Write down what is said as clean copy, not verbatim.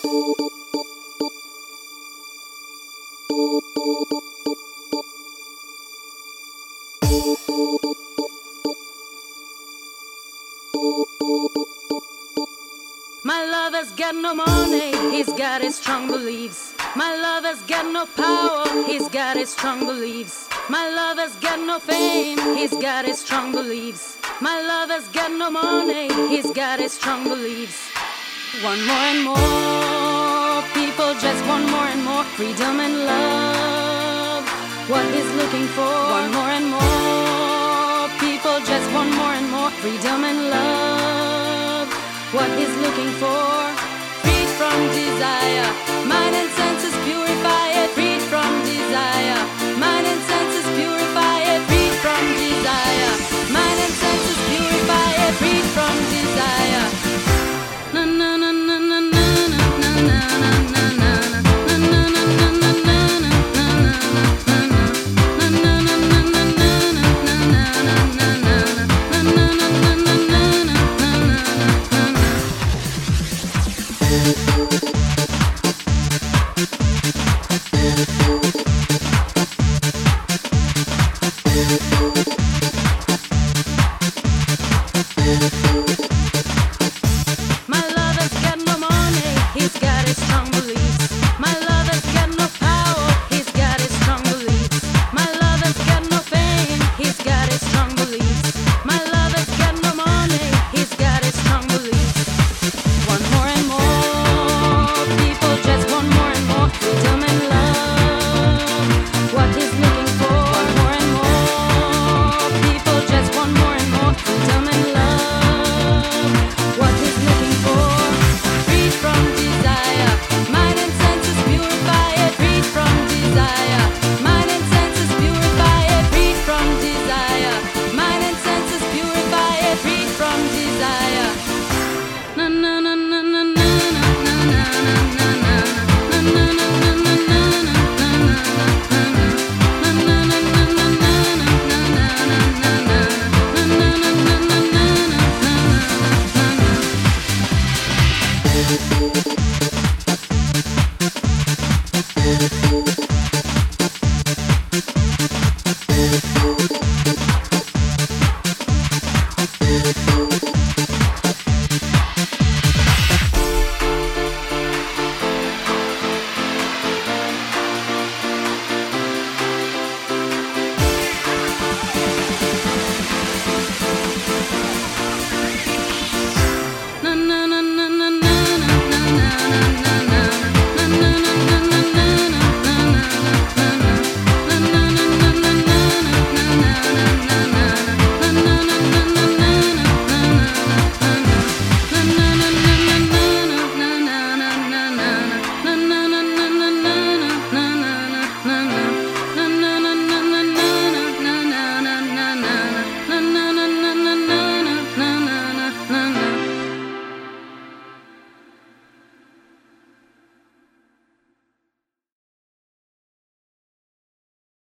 My lover's got no money, he's got his strong beliefs. My lover's got no power, he's got his strong beliefs. My lover's got no fame, he's got his strong beliefs. My lover's got no money, he's got his strong beliefs. Want more and more, people just want more and more freedom and love. What he's looking for, want more and more, people just want more and more freedom and love. What he's looking for, freed from desire, mind and senses purify it, freed from desire, mind and senses purify it, freed from desire, mind and senses purify it, freed from desire. Na na na na na na na na na na.